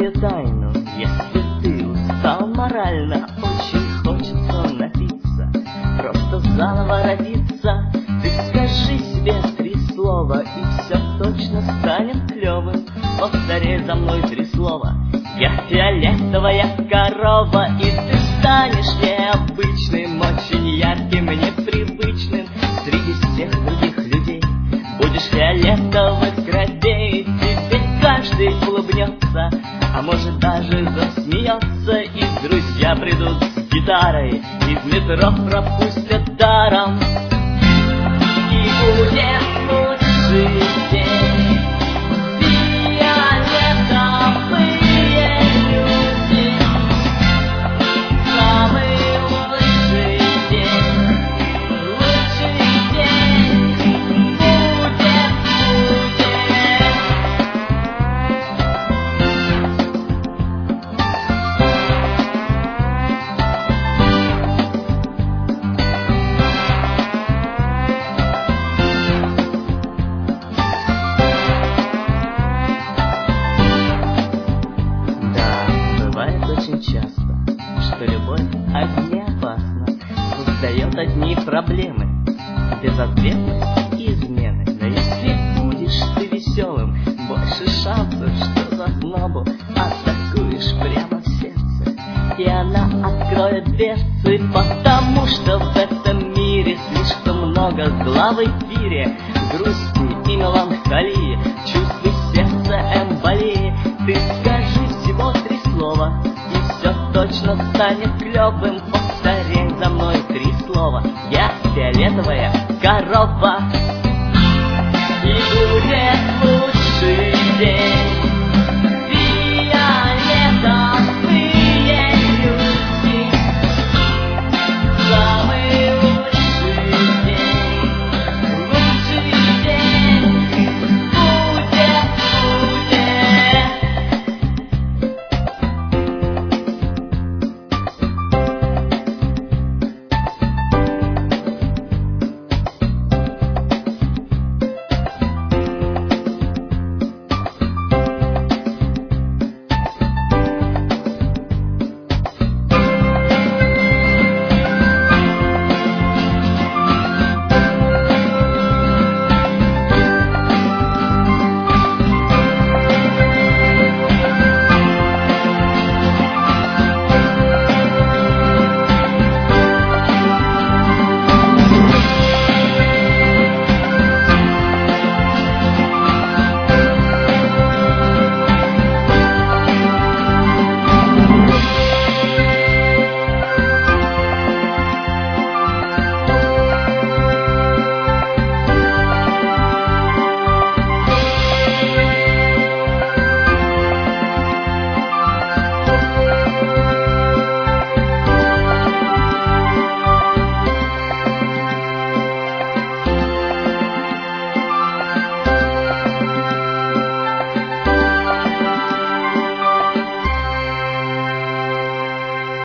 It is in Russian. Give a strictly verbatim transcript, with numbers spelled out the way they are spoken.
твою тайну. Если ты устал морально, очень хочется напиться, просто заново родиться. Ты скажи себе три слова, и все точно станет клевым. Повторяй за мной три слова: я фиолетовая корова. И ты станешь необычным, очень ярким, непривычным среди всех других людей. Будешь фиолетовых кровей, тебе каждый улыбнется, а может даже засмеется. И друзья придут с гитарой, и в метро пропустят даром. И будет лучший день. Фиолетовые люди, самый лучший день. Лучший день будет, будет. Очень часто, что любовь одни опасна, создает одни проблемы, безответность и измены. Но если будешь ты веселым, больше шансов, что за знобу атакуешь прямо в сердце, и она откроет дверцы. Потому что в этом мире слишком много зла в эфире, грусти и меланхолии, чувствуй сердце эмболии. Ты скажи всего три слова, и все точно станет клевым. Повторяй за мной три слова: я фиолетовая корова.